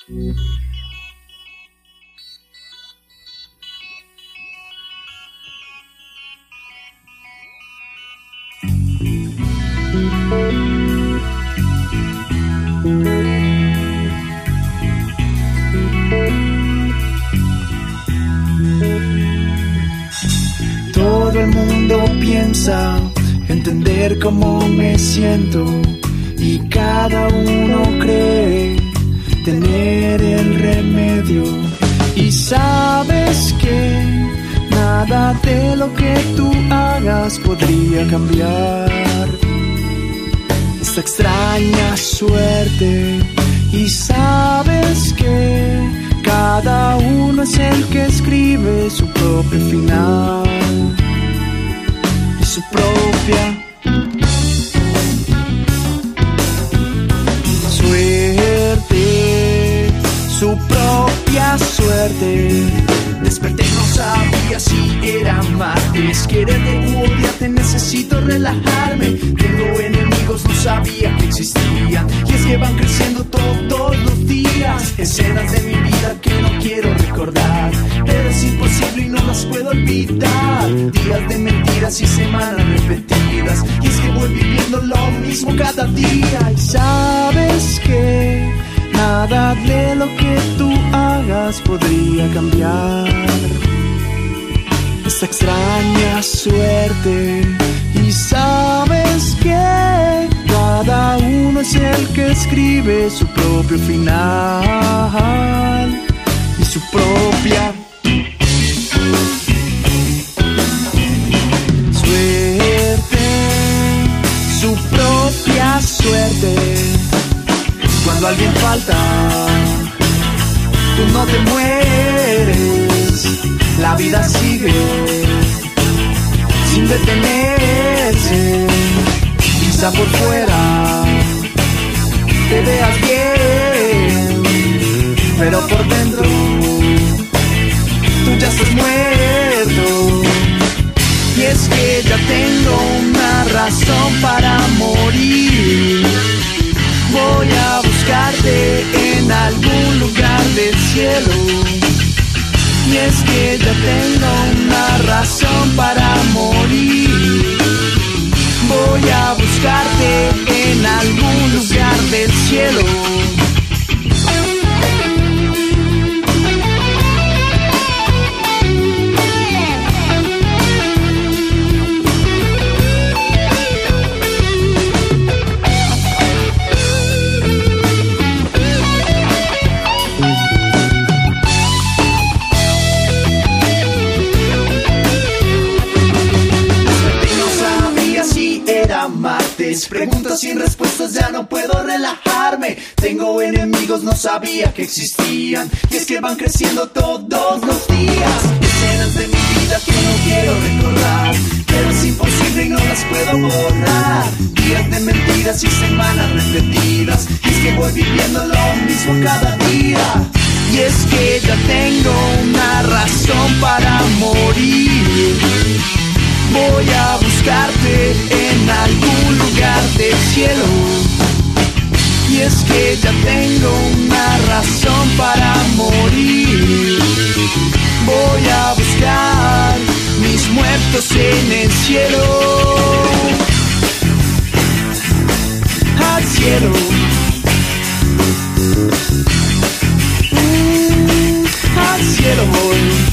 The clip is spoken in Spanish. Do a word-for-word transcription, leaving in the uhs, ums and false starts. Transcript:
Todo el mundo piensa entender cómo me siento y cada uno cree tener el remedio. Y sabes que nada de lo que tú hagas podría cambiar esta extraña suerte. Y sabes que cada uno es el que escribe su propio final y su propia suerte, su propia suerte. Desperté, no sabía si era martes, quererte u odiarte, necesito relajarme. Tengo enemigos, no sabía que existían, y es que van creciendo todos los días. Escenas de mi vida que no quiero recordar, pero es imposible y no las puedo olvidar. Días de mentiras y semanas repetidas, y es que voy viviendo lo mismo cada día. Y sabes que nada de lo que tú hagas podría cambiar esta extraña suerte. Y sabes que cada uno es el que escribe su propio final y su propia suerte, su propia suerte. Cuando alguien falta, tú no te mueres, la vida sigue sin detenerse. Quizá por fuera te veas bien, pero por dentro tú ya estás muerto. Y es que ya tengo una razón para morir. Voy a buscarte en algún lugar del cielo. Y es que ya tengo una razón para morir. Voy a buscarte en algún lugar del cielo. Preguntas sin respuestas, ya no puedo relajarme. Tengo enemigos, no sabía que existían, y es que van creciendo todos los días. Escenas de mi vida que no quiero recordar, pero es imposible y no las puedo borrar. Días de mentiras y semanas repetidas, y es que voy viviendo lo mismo cada día. Y es que ya tengo una razón para morir. Voy a buscarte en algún lugar del cielo. Y es que ya tengo una razón para morir. Voy a buscar mis muertos en el cielo. Al cielo. Mm, al cielo voy.